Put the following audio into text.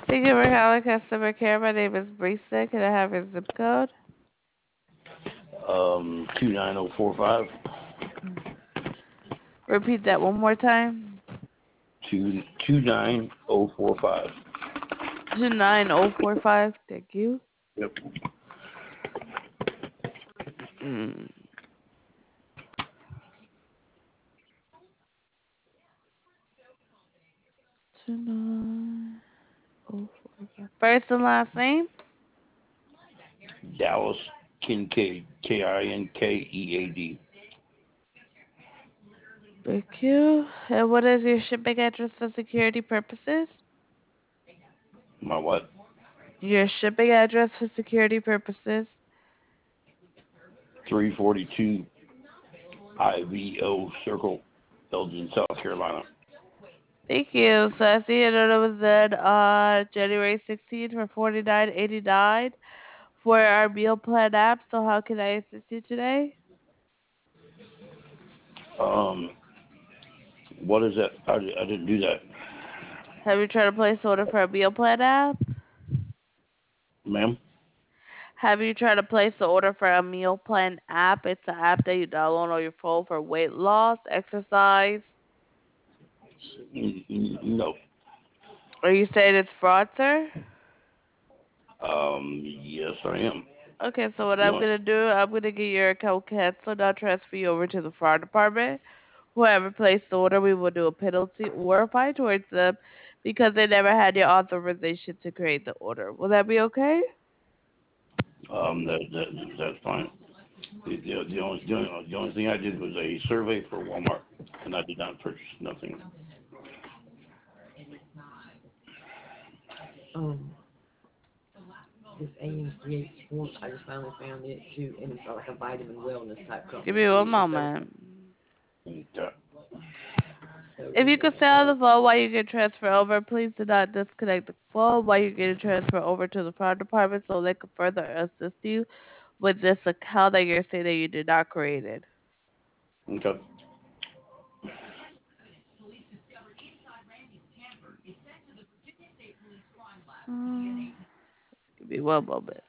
Thank you for calling customer care. My name is Brisa. Can I have your zip code? 29045. Repeat that one more time. 29045. 29045. Thank you. Yep. Mm. 29045. First and last name? Dallas Kincaid. Kinkead. Thank you. And what is your shipping address for security purposes? My what? Your shipping address for security purposes. 342 IVO Circle, Elgin, South Carolina. Thank you. So I see your order was done on January 16th for $49.89 for our meal plan app. So how can I assist you today? Um, what is that? I didn't do that, Have you tried to place order for a meal plan app? ma'am. Have you tried to place the order for a meal plan app? It's an app that you download on your phone for weight loss, exercise. No. Are you saying it's fraud, sir? Yes, I am. Okay, so what You I'm want? gonna do, I'm gonna get your account canceled. I'll transfer you over to the fraud department. Whoever placed the order, we will do a penalty or a fine towards them because they never had your authorization to create the order. Will that be okay? That's fine. The only thing I did was a survey for Walmart, and I did not purchase nothing. Um, this AMCH Sports, I just finally found it too, and it's like a vitamin wellness type Give company me one too. So, moment. Okay. so If is you it could stay on the phone while you get transferred over, please do not disconnect the phone while you're getting transferred over to the fraud department so they can further assist you with this account that you're saying that you did not create it. Okay. Mm, give me one moment.